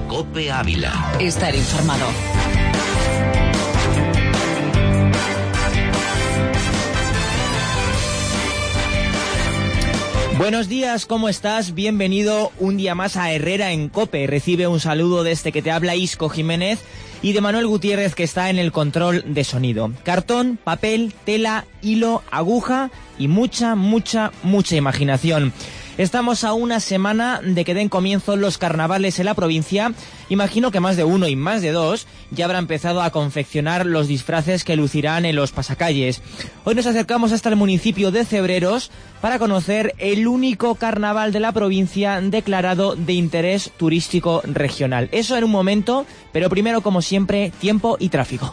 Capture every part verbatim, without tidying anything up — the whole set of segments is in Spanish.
COPE Ávila. Estar informado. Buenos días, ¿cómo estás? Bienvenido un día más a Herrera en COPE. Recibe un saludo de este que te habla Isco Jiménez y de Manuel Gutiérrez, que está en el control de sonido. Cartón, papel, tela, hilo, aguja y mucha, mucha, mucha imaginación. Estamos a una semana de que den comienzo los carnavales en la provincia. Imagino que más de uno y más de dos ya habrá empezado a confeccionar los disfraces que lucirán en los pasacalles. Hoy nos acercamos hasta el municipio de Cebreros para conocer el único carnaval de la provincia declarado de interés turístico regional. Eso en un momento, pero primero, como siempre, tiempo y tráfico.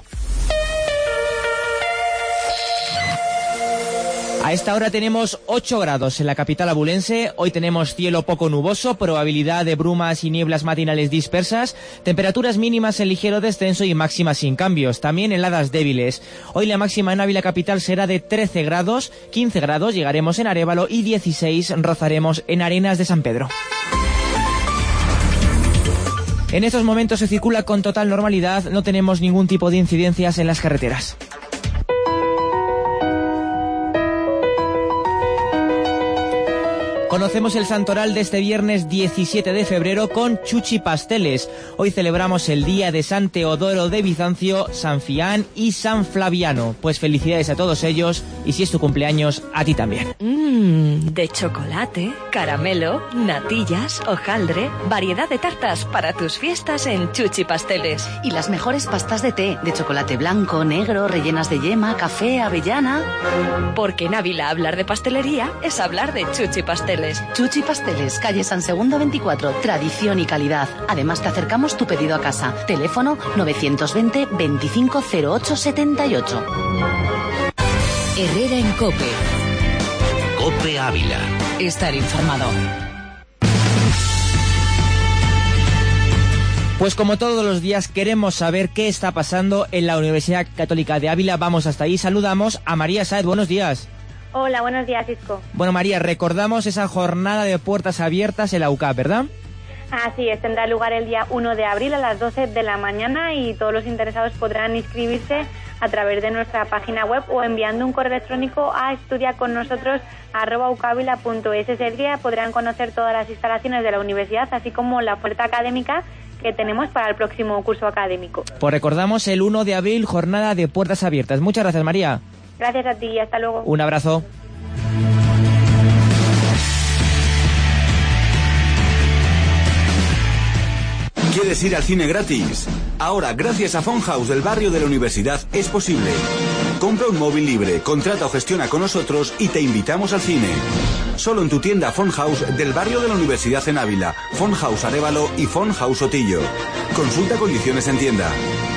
A esta hora tenemos ocho grados en la capital abulense. Hoy tenemos cielo poco nuboso, probabilidad de brumas y nieblas matinales dispersas, temperaturas mínimas en ligero descenso y máximas sin cambios, también heladas débiles. Hoy la máxima en Ávila capital será de trece grados, quince grados llegaremos en Arévalo y dieciséis rozaremos en Arenas de San Pedro. En estos momentos se circula con total normalidad, no tenemos ningún tipo de incidencias en las carreteras. Conocemos el santoral de este viernes diecisiete de febrero con Chuchi Pasteles. Hoy celebramos el día de San Teodoro de Bizancio, San Fián y San Flaviano. Pues felicidades a todos ellos y si es tu cumpleaños, a ti también. Mmm, de chocolate, caramelo, natillas, hojaldre, variedad de tartas para tus fiestas en Chuchi Pasteles. Y las mejores pastas de té, de chocolate blanco, negro, rellenas de yema, café, avellana. Porque en Ávila hablar de pastelería es hablar de Chuchi Pasteles. Chuchi Pasteles, calle San Segundo veinticuatro, tradición y calidad. Además te acercamos tu pedido a casa. Teléfono novecientos veinte, veinticinco cero ocho setenta y ocho. Herrera en COPE. COPE Ávila. Estar informado. Pues como todos los días queremos saber qué está pasando en la Universidad Católica de Ávila. Vamos hasta ahí, saludamos a María Saez. Buenos días. Hola, buenos días, Isco. Bueno, María, recordamos esa jornada de puertas abiertas en la U C A P, ¿verdad? Así es, tendrá lugar el día uno de abril a las doce de la mañana y todos los interesados podrán inscribirse a través de nuestra página web o enviando un correo electrónico a estudiaconnosotros arroba ucavila punto es. Ese día podrán conocer todas las instalaciones de la universidad, así como la oferta académica que tenemos para el próximo curso académico. Pues recordamos el uno de abril, jornada de puertas abiertas. Muchas gracias, María. Gracias a ti y hasta luego. Un abrazo. ¿Quieres ir al cine gratis? Ahora, gracias a Funhouse del barrio de la universidad, es posible. Compra un móvil libre, contrata o gestiona con nosotros y te invitamos al cine. Solo en tu tienda Funhouse del barrio de la universidad en Ávila, Funhouse Arévalo y Funhouse Sotillo. Consulta condiciones en tienda.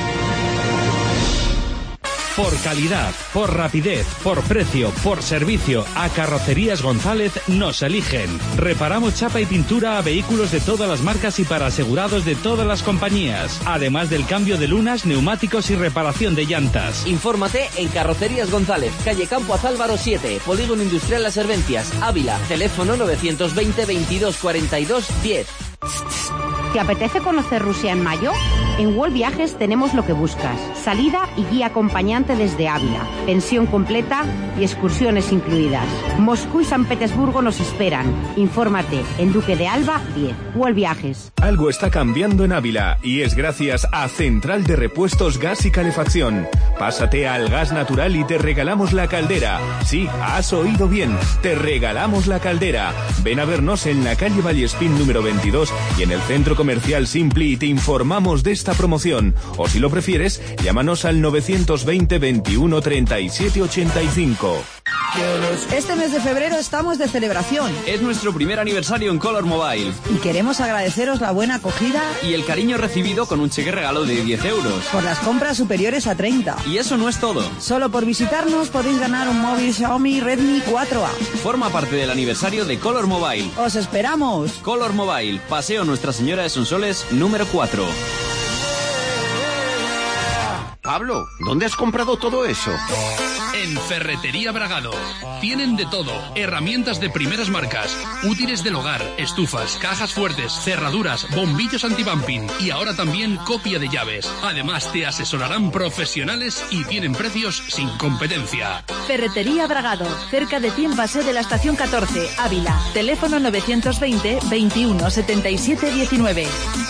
Por calidad, por rapidez, por precio, por servicio, a Carrocerías González nos eligen. Reparamos chapa y pintura a vehículos de todas las marcas y para asegurados de todas las compañías. Además del cambio de lunas, neumáticos y reparación de llantas. Infórmate en Carrocerías González, calle Campo Azálvaro siete, Polígono Industrial Las Servencias, Ávila. Teléfono novecientos veinte, veintidós cuarenta y dos, diez. ¿Te apetece conocer Rusia en mayo? En World Viajes tenemos lo que buscas. Salida y guía acompañante desde Ávila, pensión completa y excursiones incluidas. Moscú y San Petersburgo nos esperan. Infórmate en Duque de Alba diez. World Viajes. Algo está cambiando en Ávila y es gracias a Central de Repuestos Gas y Calefacción. Pásate al gas natural y te regalamos la caldera. Sí, has oído bien, te regalamos la caldera. Ven a vernos en la calle Vallespín número veintidós y en el centro comercial Simpli y te informamos de esta promoción. O si lo prefieres, llámanos al novecientos veinte, veintiuno, treinta y siete, ochenta y cinco. Este mes de febrero estamos de celebración. Es nuestro primer aniversario en Color Mobile. Y queremos agradeceros la buena acogida y el cariño recibido con un cheque regalo de diez euros. Por las compras superiores a treinta. Y eso no es todo. Solo por visitarnos podéis ganar un móvil Xiaomi Redmi cuatro A. Forma parte del aniversario de Color Mobile. ¡Os esperamos! Color Mobile, Paseo Nuestra Señora de Sonsoles, número cuatro. Pablo, ¿dónde has comprado todo eso? En Ferretería Bragado. Tienen de todo. Herramientas de primeras marcas, útiles del hogar, estufas, cajas fuertes, cerraduras, bombillos antibumping y ahora también copia de llaves. Además te asesorarán profesionales y tienen precios sin competencia. Ferretería Bragado. Cerca de ti en Paseo de la Estación catorce, Ávila. Teléfono novecientos veinte, veintiuno, setenta y siete, diecinueve.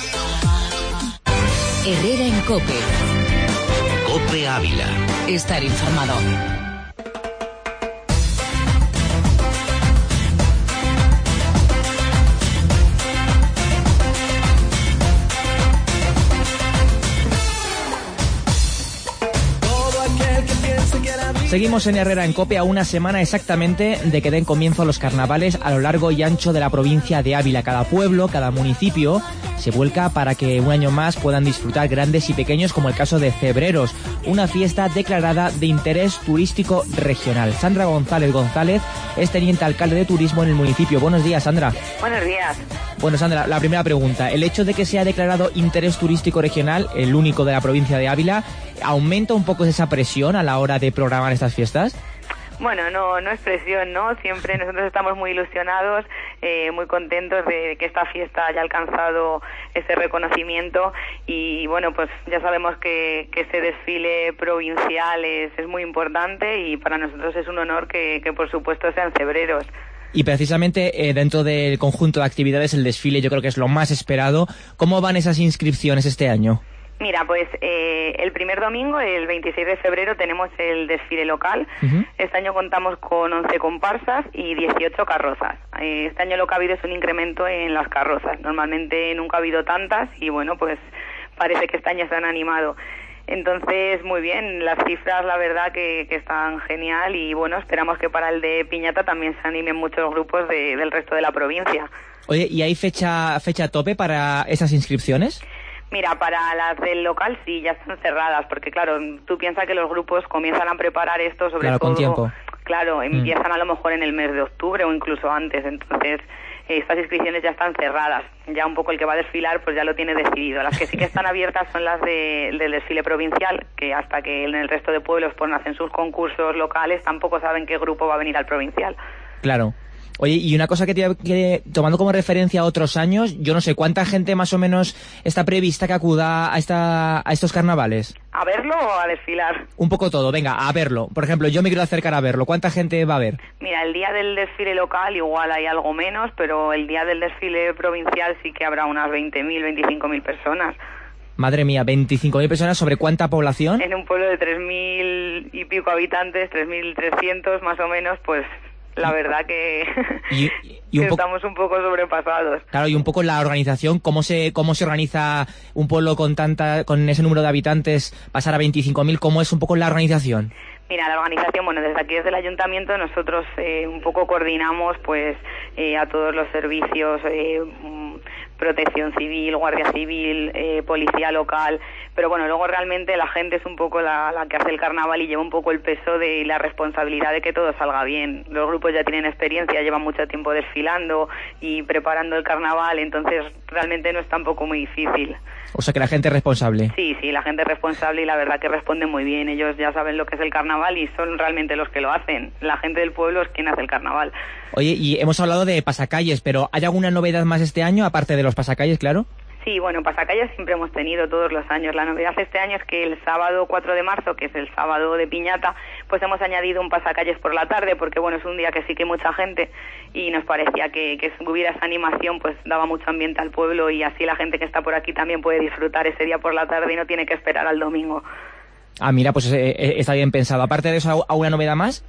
Herrera en COPE. COPE Ávila. Estar informado. Seguimos en Herrera en COPE a una semana exactamente de que den comienzo los carnavales a lo largo y ancho de la provincia de Ávila. Cada pueblo, cada municipio se vuelca para que un año más puedan disfrutar grandes y pequeños, como el caso de Cebreros, una fiesta declarada de interés turístico regional. Sandra González González es teniente alcalde de turismo en el municipio. Buenos días, Sandra. Buenos días. Bueno, Sandra, la primera pregunta. ¿El hecho de que sea declarado interés turístico regional, el único de la provincia de Ávila, aumenta un poco esa presión a la hora de programar estas fiestas? Bueno, no, no es presión, ¿no? Siempre nosotros estamos muy ilusionados, eh, muy contentos de que esta fiesta haya alcanzado ese reconocimiento y, bueno, pues ya sabemos que, que ese desfile provincial es, es muy importante y para nosotros es un honor que, que por supuesto, sean Cebreros. Y precisamente eh, dentro del conjunto de actividades, el desfile yo creo que es lo más esperado. ¿Cómo van esas inscripciones este año? Mira, pues eh, el primer domingo, el veintiséis de febrero, tenemos el desfile local. Uh-huh. Este año contamos con once comparsas y dieciocho carrozas. Eh, este año lo que ha habido es un incremento en las carrozas. Normalmente nunca ha habido tantas y, bueno, pues parece que este año se han animado. Entonces, muy bien, las cifras la verdad que, que están genial y, bueno, esperamos que para el de Piñata también se animen muchos grupos de, del resto de la provincia. Oye, ¿y hay fecha, fecha tope para esas inscripciones? Mira, para las del local sí, ya están cerradas, porque claro, tú piensas que los grupos comienzan a preparar esto sobre claro, todo... con tiempo. Claro, empiezan mm. a lo mejor en el mes de octubre o incluso antes, entonces estas inscripciones ya están cerradas. Ya un poco el que va a desfilar pues ya lo tiene decidido. Las que sí que están abiertas son las de, del desfile provincial, que hasta que en el resto de pueblos pues hacen sus concursos locales, tampoco saben qué grupo va a venir al provincial. Claro. Oye, y una cosa que, te, que tomando como referencia a otros años, yo no sé, ¿cuánta gente más o menos está prevista que acuda a esta a estos carnavales? ¿A verlo o a desfilar? Un poco todo, venga, a verlo. Por ejemplo, yo me quiero acercar a verlo. ¿Cuánta gente va a ver? Mira, el día del desfile local igual hay algo menos, pero el día del desfile provincial sí que habrá unas veinte mil, veinticinco mil personas. Madre mía, veinticinco mil personas, ¿sobre cuánta población? En un pueblo de tres mil y pico habitantes, tres mil trescientos más o menos, pues... La verdad que, y, y un que estamos un poco sobrepasados. Claro, y un poco la organización, cómo se cómo se organiza un pueblo con tanta con ese número de habitantes, pasar a veinticinco mil, ¿cómo es un poco la organización? Mira, la organización, bueno, desde aquí, desde el ayuntamiento, nosotros eh, un poco coordinamos pues eh, a todos los servicios, eh, protección civil, guardia civil, eh, policía local, pero bueno, luego realmente la gente es un poco la, la que hace el carnaval y lleva un poco el peso de la responsabilidad de que todo salga bien. Los grupos ya tienen experiencia, llevan mucho tiempo desfilando y preparando el carnaval, entonces realmente no es tampoco muy difícil. O sea que la gente es responsable. Sí, sí, la gente es responsable y la verdad que responde muy bien. Ellos ya saben lo que es el carnaval y son realmente los que lo hacen. La gente del pueblo es quien hace el carnaval. Oye, y hemos hablado de pasacalles, pero ¿hay alguna novedad más este año, aparte de los pasacalles, claro? Sí, bueno, pasacalles siempre hemos tenido todos los años. La novedad este año es que el sábado cuatro de marzo, que es el sábado de Piñata, pues hemos añadido un pasacalles por la tarde, porque bueno, es un día que sí que hay mucha gente y nos parecía que, que si hubiera esa animación, pues daba mucho ambiente al pueblo y así la gente que está por aquí también puede disfrutar ese día por la tarde y no tiene que esperar al domingo. Ah, mira, pues eh, eh, está bien pensado. Aparte de eso, ¿alguna novedad más?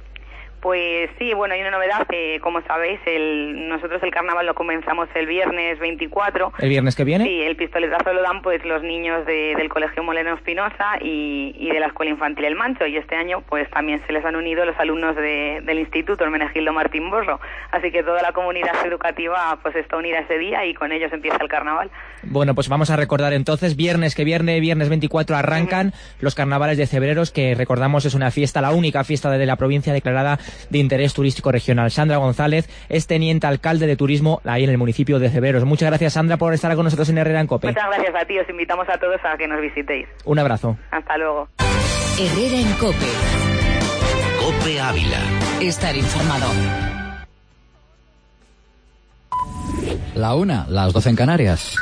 Pues sí, bueno, hay una novedad, eh, como sabéis, el, nosotros el carnaval lo comenzamos el viernes veinticuatro. ¿El viernes que viene? Sí, el pistoletazo lo dan pues los niños de, del Colegio Moleno Espinosa y, y de la Escuela Infantil El Mancho, y este año pues también se les han unido los alumnos de, del Instituto Hermenegildo Martín Borro, así que toda la comunidad educativa pues está unida ese día y con ellos empieza el carnaval. Bueno, pues vamos a recordar entonces, viernes que viene, viernes veinticuatro arrancan uh-huh. los carnavales de Cebreros, que recordamos es una fiesta, la única fiesta de la provincia declarada de interés turístico regional. Sandra González es teniente alcalde de turismo ahí en el municipio de Cebreros. Muchas gracias, Sandra, por estar con nosotros en Herrera en COPE. Muchas gracias a ti, os invitamos a todos a que nos visitéis. Un abrazo. Hasta luego. Herrera en COPE. COPE Ávila. Estar informado. La una, las doce en Canarias.